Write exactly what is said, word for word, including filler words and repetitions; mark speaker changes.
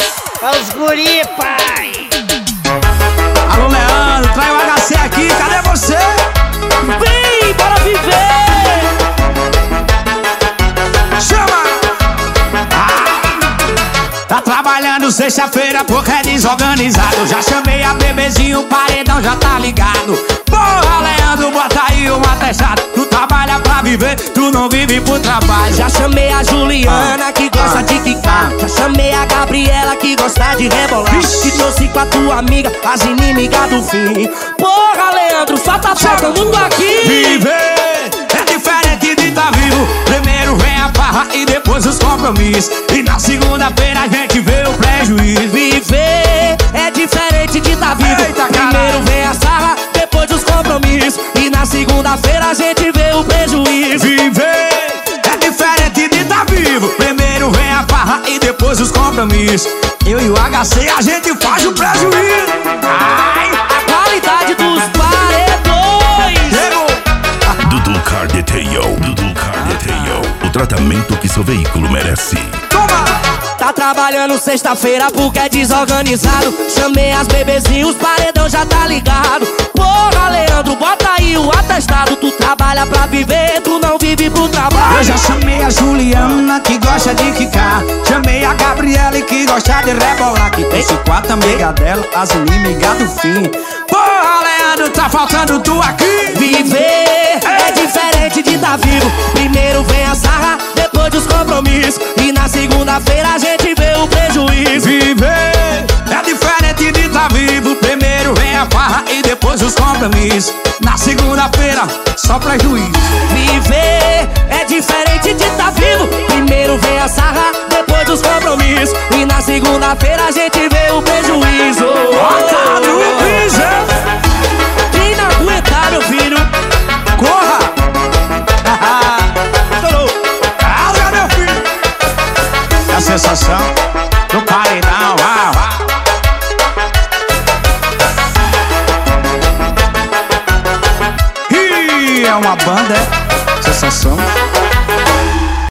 Speaker 1: É os guri, pai.
Speaker 2: Alô, Leandro, trai o H C aqui, cadê você?
Speaker 1: Vem, bora viver.
Speaker 2: Chama! Ah! Tá trabalhando sexta-feira porque é desorganizado. Já chamei a bebezinho, o paredão já tá ligado. Porra, Leandro, bota aí um atestado. Tu trabalha pra viver, tu não vive pro trabalho.
Speaker 1: Já chamei a Juliana, que gosta
Speaker 2: ah,
Speaker 1: de quicar. Já chamei a Gabriela, que gosta de rebolar.
Speaker 2: Ixi.
Speaker 1: Que trouxe com a tua amiga, as inimigas do fim. Porra, Leandro, só tá faltando aqui.
Speaker 2: Viver é diferente de tá vivo. Primeiro vem a farra e depois os compromissos. E na segunda-feira a gente vê o prejuízo.
Speaker 1: Viver é diferente de tá vivo.
Speaker 2: Eita,
Speaker 1: primeiro vem a sarra, depois os compromissos. E na segunda-feira a gente vê o prejuízo.
Speaker 2: Viver é diferente de tá vivo. Primeiro vem a farra e depois os compromissos. Eu e o H C a gente faz o prejuízo. Ai,
Speaker 1: A qualidade dos paredões.
Speaker 2: chegou.
Speaker 3: Dudu Car Detail, Dudu Car Detail. O tratamento que seu veículo merece.
Speaker 2: Toma!
Speaker 1: Tá trabalhando sexta-feira porque é desorganizado. Chamei as bebezinhas, os paredão já tá ligado. Porra, Leandro, bota aí o atestado. Tu trabalha pra viver, tu não vive pro trabalho.
Speaker 2: Eu já chamei a Juliana, que gosta de quicar. Chamei a Gabriela, que gosta de rebolar. Que trouxe quatro amigas dela, as inimigas do fim. Porra, Leandro, tá faltando tu aqui.
Speaker 1: Viver é diferente de tá vivo. Primeiro vem a sarra, depois os compromissos. E na segunda-feira a gente vê o prejuízo.
Speaker 2: Viver é diferente de tá vivo. Primeiro vem a farra e depois os compromissos. Na segunda-feira, só prejuízo.
Speaker 1: Viver é diferente de tá vivo. Primeiro vem a sarra, depois os compromissos. E na segunda-feira a gente vê o prejuízo.
Speaker 2: Bota no piso.
Speaker 1: Quem não aguentar, meu filho,
Speaker 2: Corra!
Speaker 1: estourou.
Speaker 2: Calma, meu filho! É a sensação do paredão, uau, uau. Ih, é uma banda, é? Sensação.